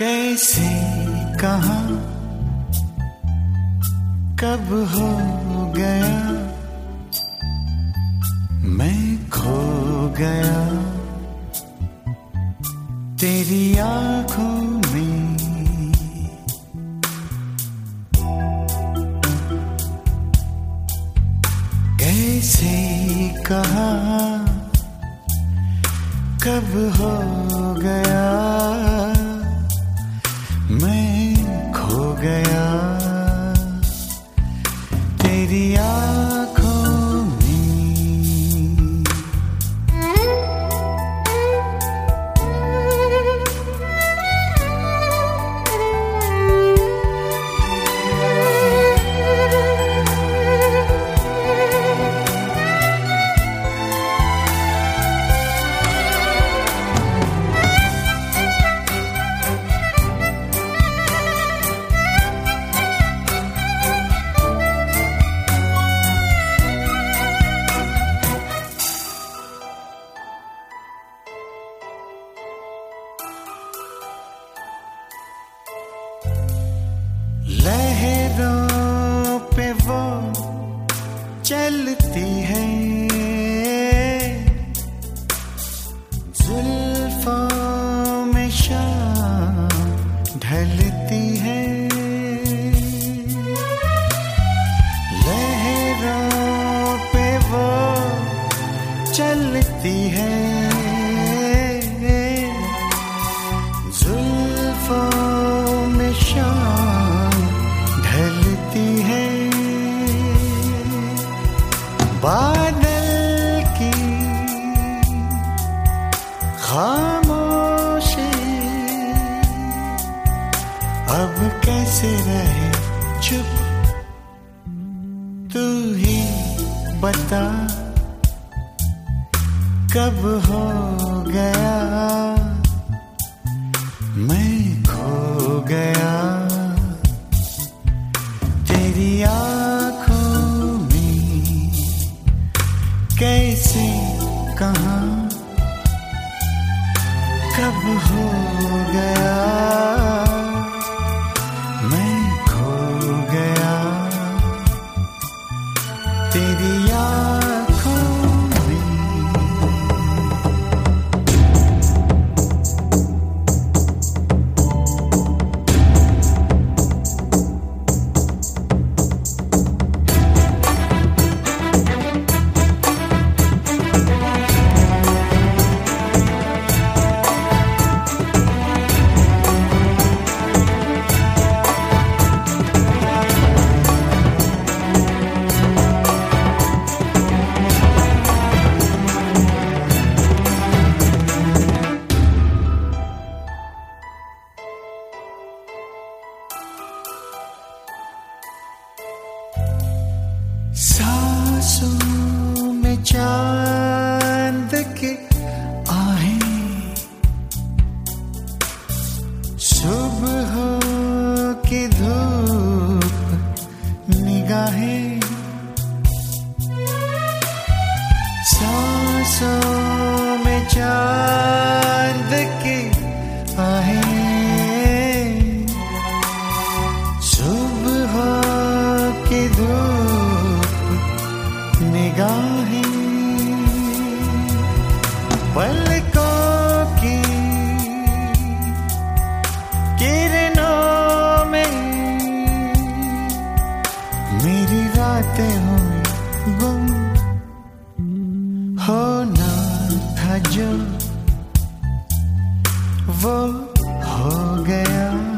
कैसे कहाँ कब हो गया मैं खो गया तेरी आँखों में। कैसे कहा कब हो गया मैं खो गया तेरी आँखों में। लहरों पे वो चलती है जुल्फों में शाम ढलती है। लहरों पे वो चलती है जुल्फों में शाम ढलती है। बादल की खामोशी अब कैसे रहे चुप तू ही बता कब हो गया मैं खो गया तेरी आँखों में। कैसे कहाँ कब हो गया मैं खो गया तेरी आँखों में। सांसों में चांद के आहें सुबह की धूप निगाहें। सांसों में चांद के आहें सुबह की धूप निगाहें। पलकों की किरणों में मेरी रातें हुई गुम होना था जो वो हो गया।